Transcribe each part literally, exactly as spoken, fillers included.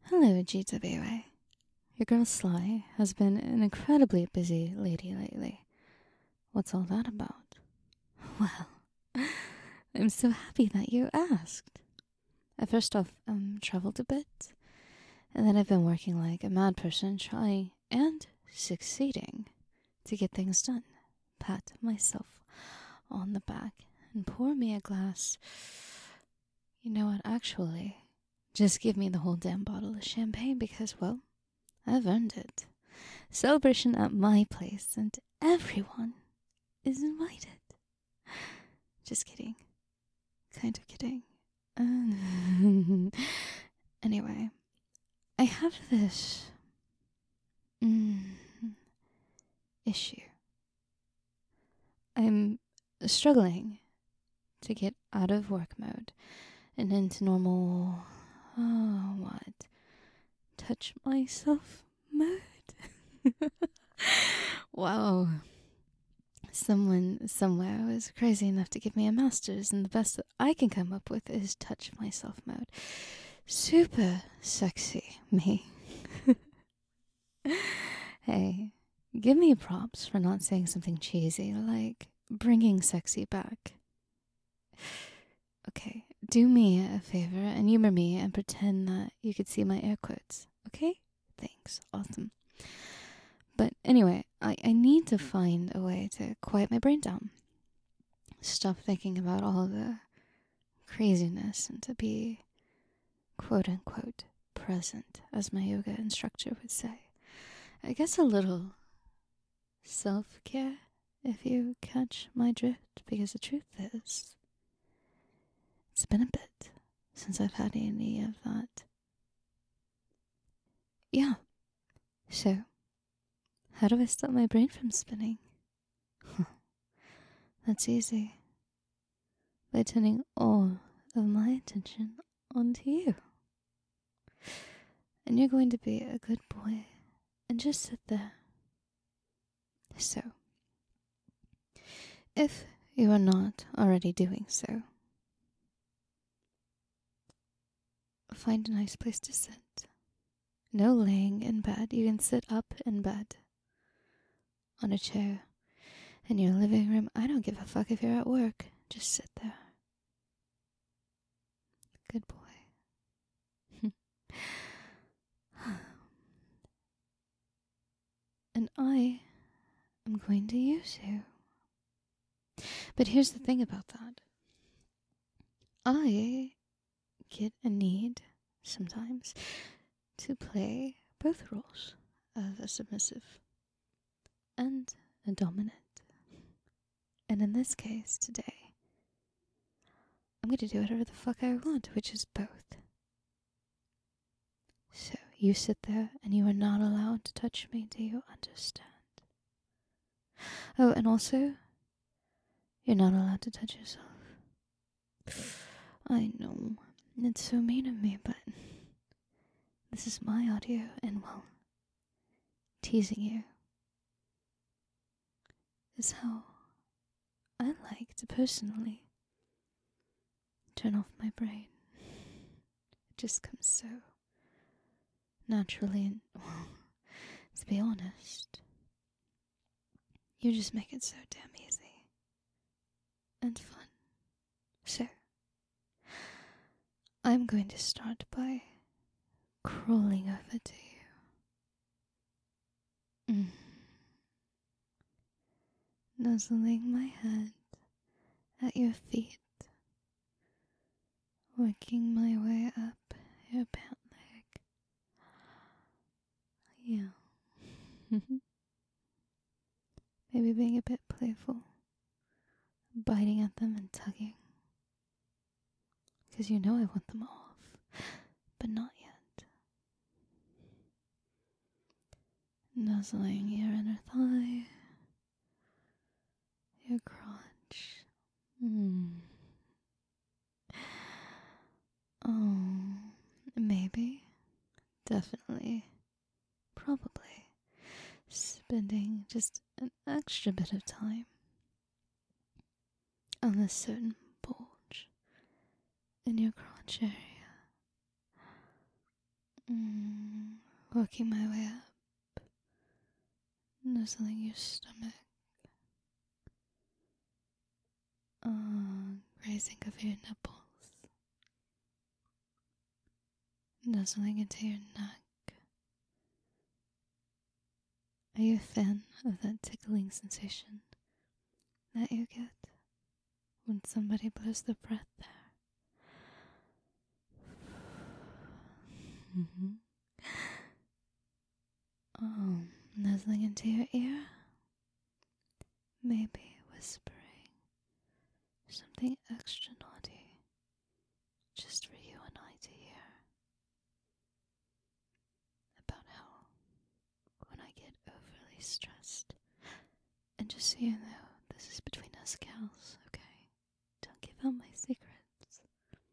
Hello, G W A. Your girl Sly has been an incredibly busy lady lately. What's all that about? Well, I'm so happy that you asked. I first off um traveled a bit, and then I've been working like a mad person trying and succeeding to get things done. Pat myself on the back and pour me a glass. You know what, actually, just give me the whole damn bottle of champagne because, well, I've earned it. Celebration at my place, and everyone is invited. Just kidding. Kind of kidding. Uh, anyway, I have this mm, issue. I'm struggling to get out of work mode and into normal, oh, what? Touch myself mode? Wow. Someone somewhere was crazy enough to give me a master's, and the best that I can come up with is touch myself mode. Super sexy, me. Hey, give me props for not saying something cheesy, like bringing sexy back. Okay, do me a favor and humor me and pretend that you could see my air quotes, okay? Thanks, awesome. But anyway, I, I need to find a way to quiet my brain down. Stop thinking about all the craziness and to be quote unquote present, as my yoga instructor would say. I guess a little self-care, if you catch my drift, because the truth is, it's been a bit since I've had any of that. Yeah, so how do I stop my brain from spinning? That's easy. By turning all of my attention onto you. And you're going to be a good boy and just sit there. So, if you are not already doing so, find a nice place to sit. No laying in bed. You can sit up in bed on a chair in your living room. I don't give a fuck if you're at work. Just sit there. Good boy. And I am going to use you. But here's the thing about that. I get a need sometimes to play both roles of a submissive and a dominant. And in this case, today, I'm going to do whatever the fuck I want, which is both. So, you sit there and you are not allowed to touch me, do you understand? Oh, and also, you're not allowed to touch yourself. I know, it's so mean of me, but this is my audio, and well, teasing you is how I like to personally turn off my brain. It just comes so naturally, and well, to be honest, you just make it so damn easy and fun. So, I'm going to start by crawling over to you. Mm. Nuzzling my head at your feet, working my way up your pant leg. Yeah. Maybe being a bit playful, biting at them and tugging. Because you know I want them off, but not yet. Nuzzling your inner thigh, your crotch. Mm. Oh, maybe, definitely, probably spending just an extra bit of time on this certain bulge in your crotch area. Mm, working my way up, nuzzling your stomach, uh, grazing of your nipples, nuzzling into your neck. Are you a fan of that tickling sensation that you get when somebody blows their breath there? Mm-hmm. Oh, nuzzling into your ear, maybe whispering something extra naughty just for you and I to hear about how when I get overly stressed, and just so you know, this is between us gals, okay? Don't give out my secrets.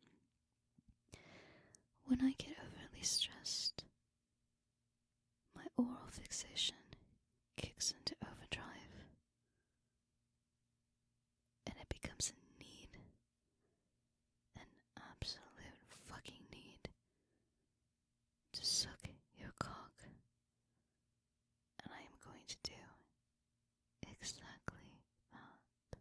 When I get overly stressed, my oral fixation kicks into overdrive, and it becomes a need, an absolute fucking need, to suck your cock, and I am going to do exactly that.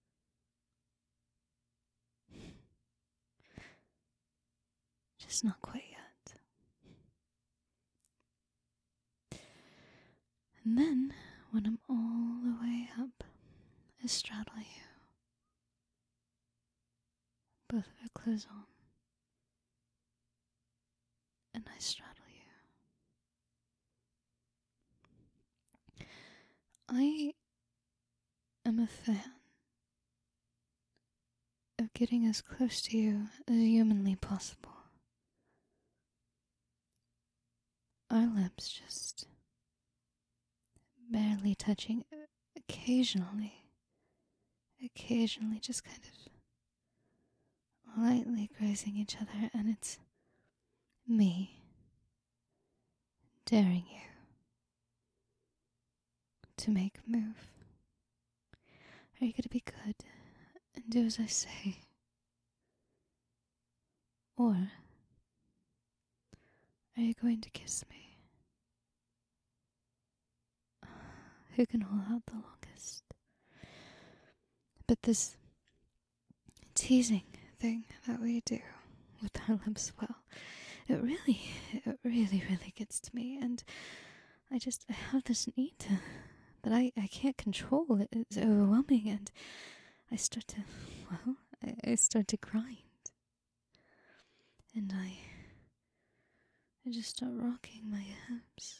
Just not quite yet. And then, when I'm all the way up, I straddle you. Both of our clothes on. And I straddle you. I am a fan of getting as close to you as humanly possible. Our lips just barely touching, occasionally, occasionally just kind of lightly grazing each other, and it's me daring you to make a move. Are you gonna be good and do as I say? Or are you going to kiss me? Who can hold out the longest? But this teasing thing that we do with our lips, well, it really, it really, really gets to me, and I just, I have this need to, that I, I can't control. It, it's overwhelming, and I start to, well, I, I start to grind, and I, I just start rocking my hips.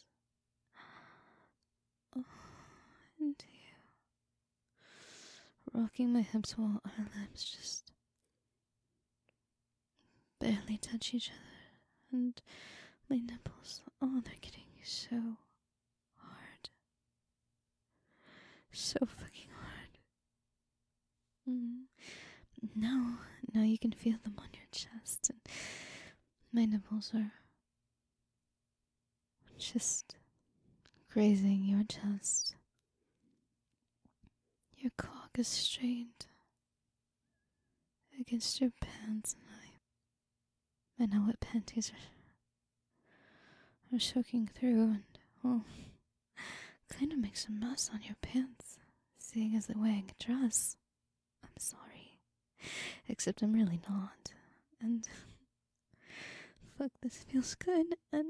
Oh, into you. Rocking my hips while our lips just barely touch each other, and my nipples, oh, they're getting so hard. So fucking hard. Mm. Now, now you can feel them on your chest, and my nipples are just grazing your chest. Your cock is strained against your pants, and I, I know what panties are, are soaking through, and, well, kind of makes a mess on your pants, seeing as they're wearing a dress. I'm sorry. Except I'm really not. And fuck, this feels good, and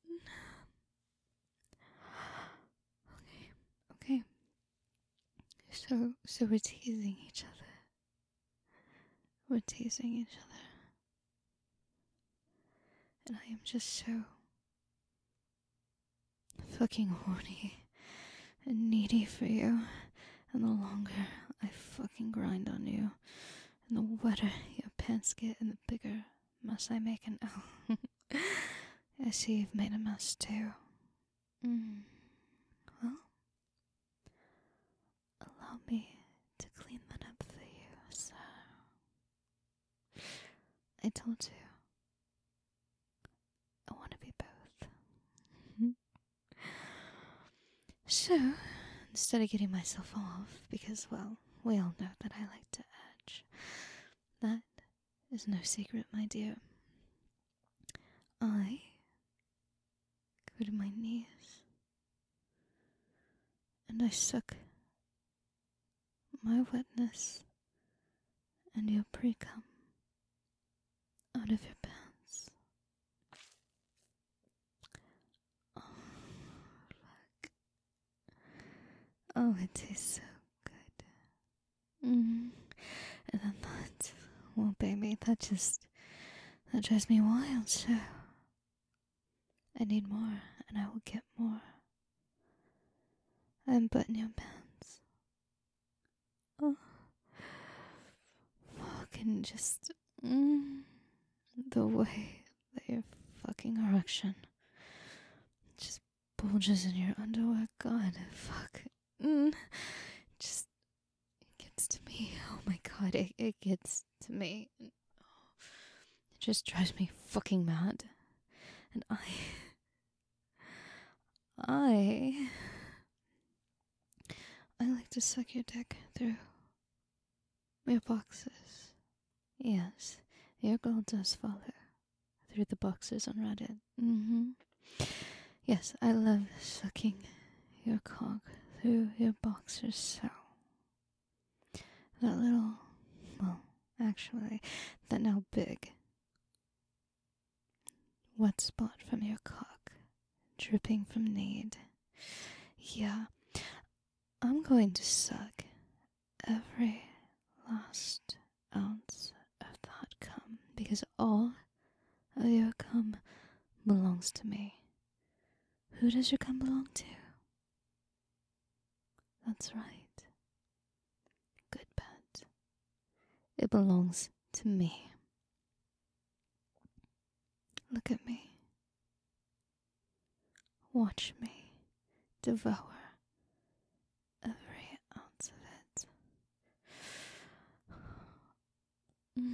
okay, okay. So, so we're teasing each other. We're teasing each other. And I am just so fucking horny and needy for you. And the longer I fucking grind on you, and the wetter your pants get, and the bigger mess I make, and oh, I see you've made a mess too. Mm. Well, allow me to clean that up for you, so I told you, I want to be both. So, instead of getting myself off, because, well, we all know that I like to edge, that is no secret, my dear, I to my knees, and I suck my wetness and your pre-cum out of your pants. Oh, fuck. Oh, it tastes so good. Mm. And then that, well, baby, that just, that drives me wild, so I need more, and I will get more. I'm button your pants. Oh, fucking just, mm, the way that your fucking erection just bulges in your underwear. God, fuck. Mm, just, it gets to me. Oh my god, it, it gets to me. It just drives me fucking mad. And I, I, I like to suck your dick through your boxes. Yes, your girl does follow through the boxes on Reddit. Mm-hmm. Yes, I love sucking your cock through your boxers so. That little, well, actually, that now big wet spot from your cock, dripping from need. Yeah, I'm going to suck every last ounce of that cum, because all of your cum belongs to me. Who does your cum belong to? That's right. Good pet. It belongs to me. Look at me. Watch me devour every ounce of it. Mm.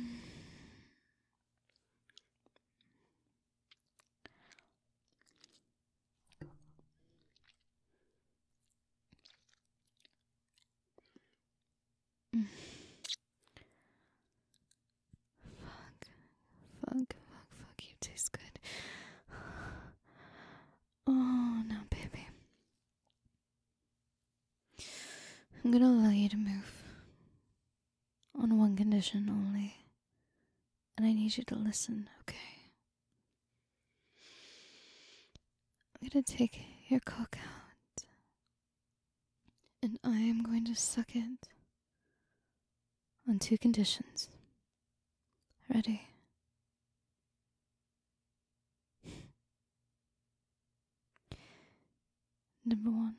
Mm. Fuck. Fuck, fuck, fuck. You taste good. Oh, no, baby. I'm gonna allow you to move. On one condition only. And I need you to listen, okay? I'm gonna take your cock out. And I am going to suck it. On two conditions. Ready? Number one.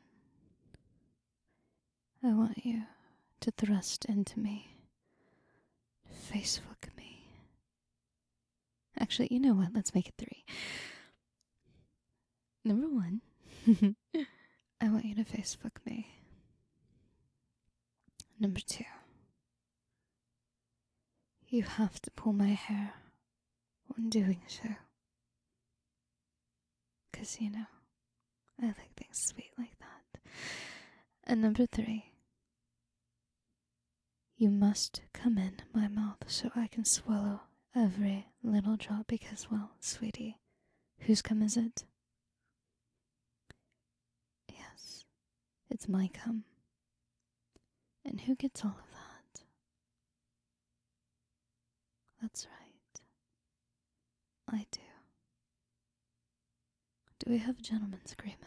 I want you to thrust into me. Face fuck me. Actually, you know what? Let's make it three. Number one. I want you to face fuck me. Number two. You have to pull my hair when doing so. Cause you know, I like things sweet like that. And number three. You must come in my mouth so I can swallow every little drop because, well, sweetie, whose cum is it? Yes, it's my cum. And who gets all of that? That's right. I do. Do we have a gentleman's agreement?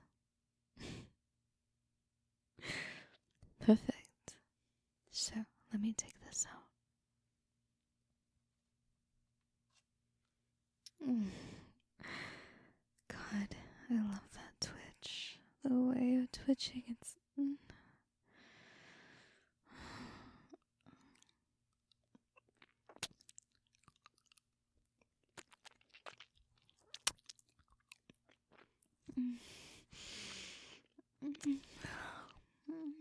Perfect. So, let me take this out. Mm. God, I love that twitch. The way you're twitching, it's... Mm. Mm. Mm. Mm.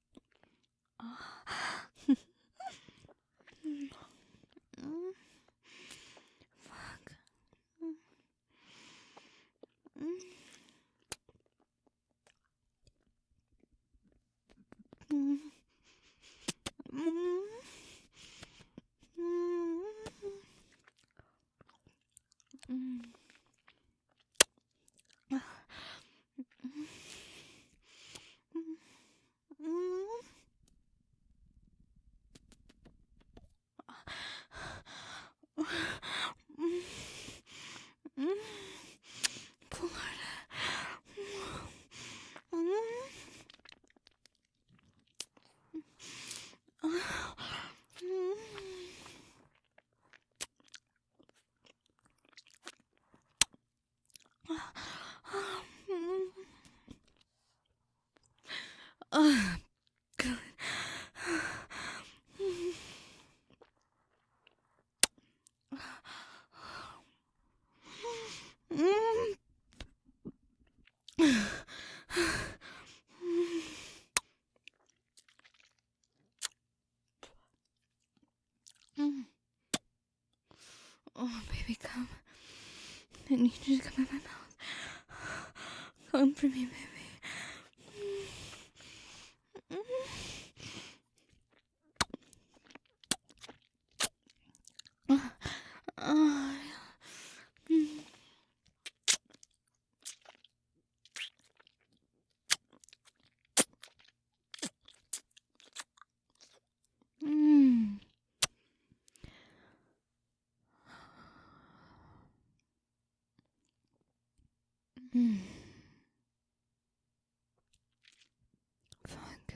Ah. Mm. Mm. Fuck. Mm. Mm. Mm. Mm. Mm. Mm. Oh, God. Mm. Mm. Oh, baby, come. I need you to come in my mouth. Come for me, baby. Oh, oh, yeah. Mm. Mm. Fuck.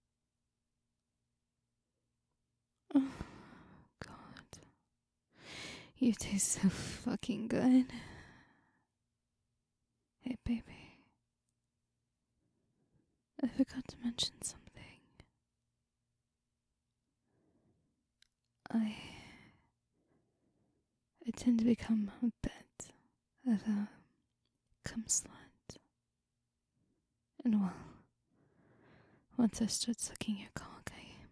Oh, God. You taste so fucking good. Hey, baby. I forgot to mention something. I. I tend to become a bit of a cum slut. And well, once I start sucking your cock,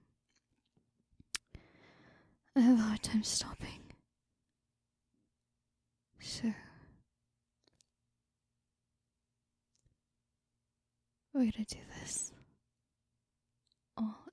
I. I have a hard time stopping. So. We're gonna do this all